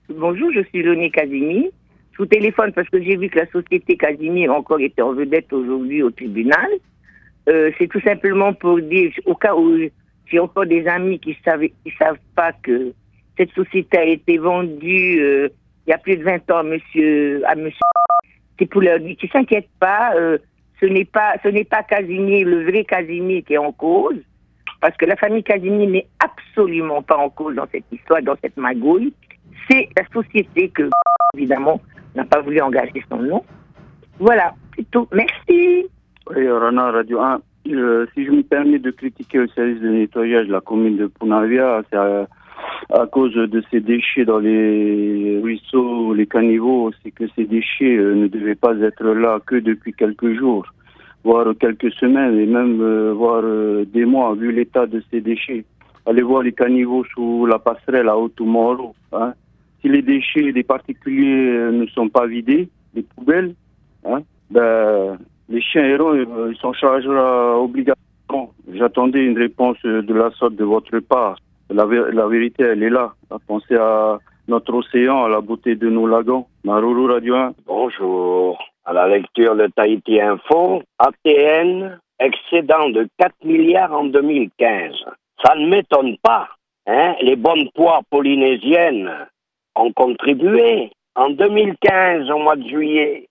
Bonjour, je suis Léonie Casimir. Je vous téléphone parce que j'ai vu que la société Casimir encore était en vedette aujourd'hui au tribunal. C'est tout simplement pour dire, au cas où j'ai encore des amis qui savent pas que cette société a été vendue il y a plus de 20 ans à monsieur. C'est pour leur dire qu'ils s'inquiètent pas. Ce n'est pas Casimir, le vrai Casimir qui est en cause, parce que la famille Casimir n'est absolument pas en cause dans cette histoire, dans cette magouille. C'est la société que, évidemment, n'a pas voulu engager son nom. Voilà, c'est tout. Merci. Oui, Rana Radio 1. Si je me permets de critiquer le service de nettoyage de la commune de Punavia, c'est à cause de ces déchets dans les ruisseaux, les caniveaux, c'est que ces déchets ne devaient pas être là que depuis quelques jours, voire quelques semaines et même voire des mois, vu l'état de ces déchets. Allez voir les caniveaux sous la passerelle à Otumoro. Hein. Si les déchets des particuliers ne sont pas vidés, les poubelles, hein, les chiens errants, ils s'en chargera obligatoirement. J'attendais une réponse de la sorte de votre part. La vérité, elle est là. À penser à notre océan, à la beauté de nos lagons. Maruru Radio 1. Bonjour. À la lecture de Tahiti Info, ATN, excédent de 4 milliards en 2015. Ça ne m'étonne pas. Hein? Les bonnes poires polynésiennes ont contribué. En 2015, au mois de juillet,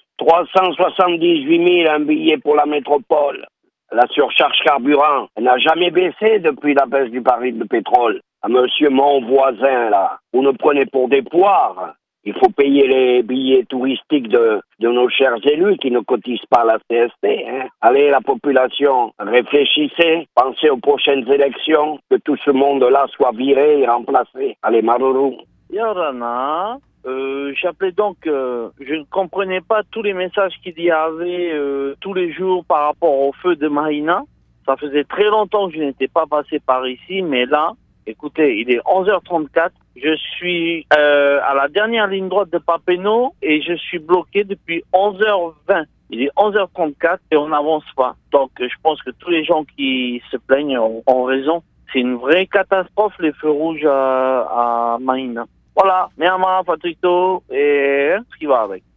378 000 un billet pour la métropole. La surcharge carburant n'a jamais baissé depuis la baisse du baril de pétrole. À monsieur mon voisin, là, vous nous prenez pour des poires. Il faut payer les billets touristiques de nos chers élus qui ne cotisent pas à la CST. Hein. Allez, la population, réfléchissez, pensez aux prochaines élections, que tout ce monde-là soit viré et remplacé. Allez, Maruru. Yorana, j'appelais donc, je ne comprenais pas tous les messages qu'il y avait tous les jours par rapport au feu de Mahina. Ça faisait très longtemps que je n'étais pas passé par ici, mais là, écoutez, il est 11h34. Je suis à la dernière ligne droite de Papineau et je suis bloqué depuis 11h20. Il est 11h34 et on n'avance pas. Donc, je pense que tous les gens qui se plaignent ont raison. C'est une vraie catastrophe, les feux rouges à Mahina. Voilà, Merma, Patricto et ce qui va avec.